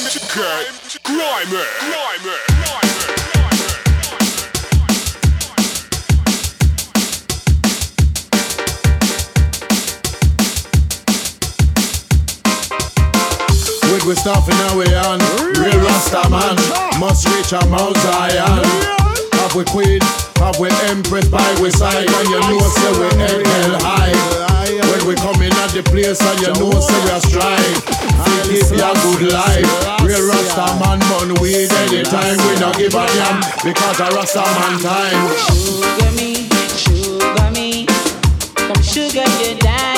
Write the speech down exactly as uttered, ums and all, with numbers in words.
Get grimy, grimy, With we stuffing our way on, real Rasta man must reach a Mount Zion. Have we queen, have we empress by we side, and you know say we head hell high. When we come in at the place and you know say we a strive, we give you a good life. Real Rasta man burn weed anytime, we don't give a damn because a Rasta man time. Sugar me, sugar me, come sugar you down.